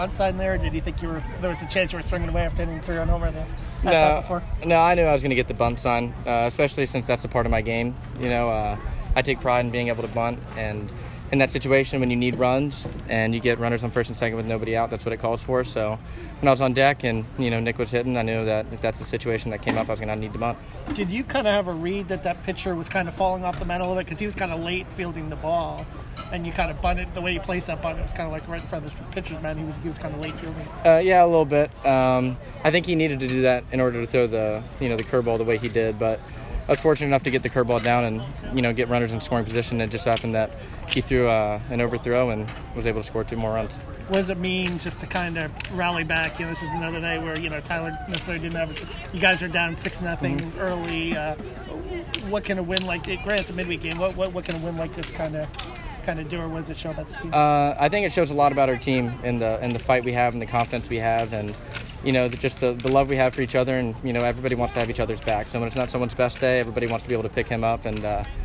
Outside there, or did you think there was a chance you were swinging away after hitting 3-run homer there? No, I knew I was going to get the bunt sign, especially since that's a part of my game. I take pride in being able to bunt, and in that situation when you need runs and you get runners on first and second with nobody out, that's what it calls for. So when I was on deck and Nick was hitting, I knew that if that's the situation that came up, I was going to need to bunt. Did you kind of have a read that pitcher was kind of falling off the mound a little bit because he was kind of late fielding the ball, and you kind of bunted the way you placed that bunt? It was kind of like right in front of the pitcher's mound. He was kind of late fielding. Yeah, a little bit. I think he needed to do that in order to throw the the curveball the way he did, but I was fortunate enough to get the curveball down and get runners in scoring position. It just happened that he threw an overthrow and was able to score 2 more runs. What does it mean just to kind of rally back? This is another day where Tyler necessarily didn't have. You guys are down 6-0 early. What can a win like? Granted, it's a midweek game. What can a win like this kind of do, or what does it show about the team? I think it shows a lot about our team in the fight we have and the confidence we have, and just the love we have for each other, and everybody wants to have each other's back. So when it's not someone's best day, everybody wants to be able to pick him up, and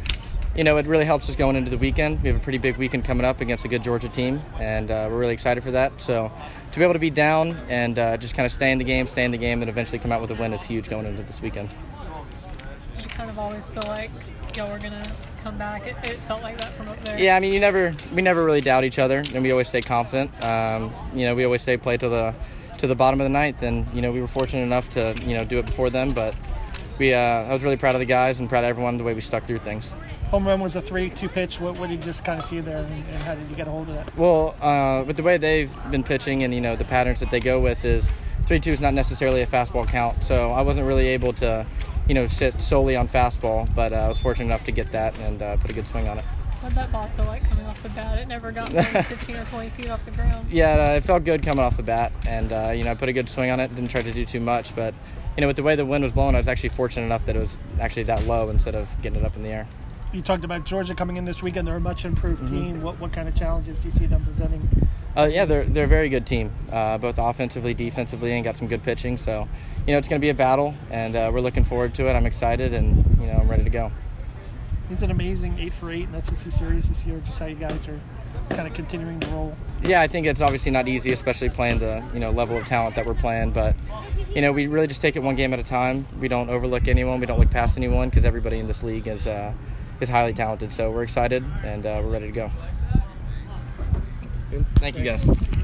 it really helps us going into the weekend. We have a pretty big weekend coming up against a good Georgia team, and we're really excited for that. So to be able to be down and just kind of stay in the game, and eventually come out with a win is huge going into this weekend. Did you kind of always feel like y'all were going to come back? It felt like that from up there. Yeah, we never really doubt each other, and we always stay confident. We always say play to the bottom of the ninth, and we were fortunate enough to do it before them, but I was really proud of the guys and proud of everyone the way we stuck through things. Home run was a 3-2 pitch. What did you just kind of see there, and how did you get a hold of that? Well, with the way they've been pitching and the patterns that they go with is 3-2 is not necessarily a fastball count, so I wasn't really able to sit solely on fastball, but I was fortunate enough to get that and put a good swing on it. What did that ball feel like coming off the bat? It never got more than 15 or 20 feet off the ground. Yeah, it felt good coming off the bat, and I put a good swing on it. Didn't try to do too much, but with the way the wind was blowing, I was actually fortunate enough that it was actually that low instead of getting it up in the air. You talked about Georgia coming in this weekend. They're a much improved team. What kind of challenges do you see them presenting? Yeah, they're a very good team, both offensively, defensively, and got some good pitching. So, it's going to be a battle, and we're looking forward to it. I'm excited, and I'm ready to go. It's an amazing 8-for-8 in the SEC series this year. Just how you guys are kind of continuing to roll. Yeah, I think it's obviously not easy, especially playing the level of talent that we're playing. But we really just take it one game at a time. We don't overlook anyone. We don't look past anyone because everybody in this league is highly talented. So we're excited and we're ready to go. Thank you, guys.